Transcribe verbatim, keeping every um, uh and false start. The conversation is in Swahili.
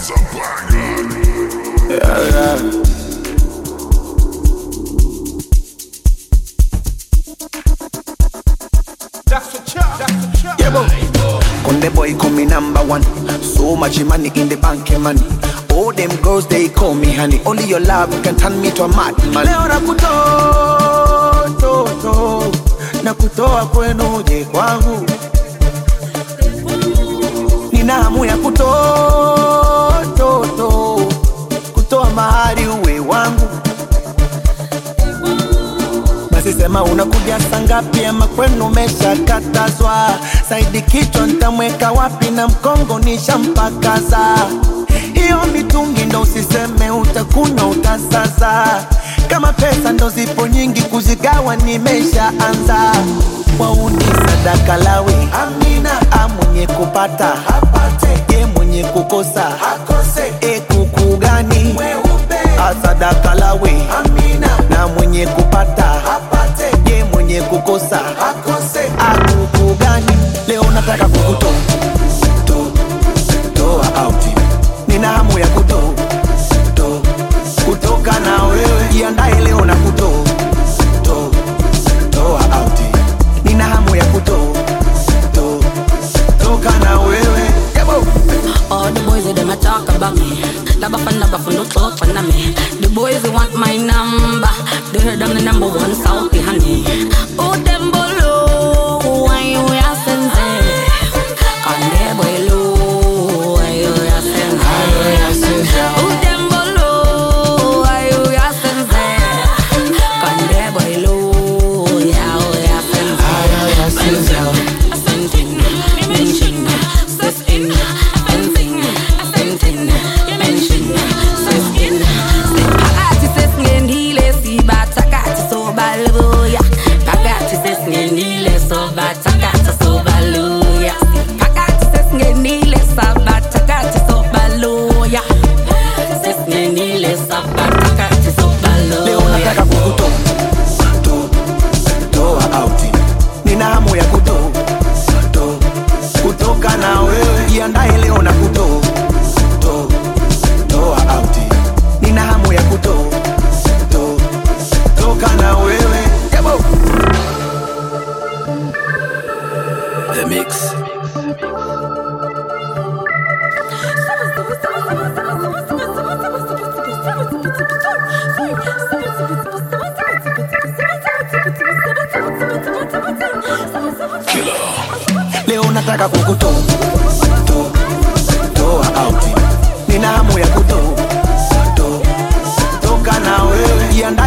Yeah, yeah. Yeah, boy. Konde boy call me number one. So much money in the bank, money. All them girls they call me honey. Only your love can turn me to a madman. Leo nakutoa, to, to, nakutoa kwenu je kwangu. Nina hamu ya kutoa, to, to, kutoa mahari uwe wangu. Sema unakuja sangapi ama kwenu mesha katazwa. Saidi kichwa nitamweka wapi na mkongo nishampakaza. Hiyo mitungi ndo usiseme utakunywa utasaza. Kama pesa ndo zipo nyingi kuzigawa nimesha anza. Wauni sadaka lawe amina. A mwenye kupata apate. Ye mwenye kukosa hakose. E kuku gani mweupe. A sadaka lawe amina. Na mwenye kupata apate. Ye mwenye kukosa hakose. A kuku gani. Leo nataka kukutoa to, toa out. Nina hamu ya kutoa to, kutoka na wewe. Jiandae leo na kutoa to, toa out. Nina hamu ya kutoa to, toka na wewe. All the boys them a talk about me. Laba fan laba fan no talk fan me. The boys they want my number. They heard I'm the number one Southie honey. Oh them below, why you asking them? Can they below, why you asking them? Oh them below, why you asking them? Can they below, yeah, you asking them? Asking mention, asking. Jiandae leo na kutoa to, toa out. Nina hamu ya kutoa to, toka na wewe. Yabo. The mix. Killer. Leo nataka kukutoa to, toa out. Nina hamu ya kutoa to, toka na wewe. Jiandae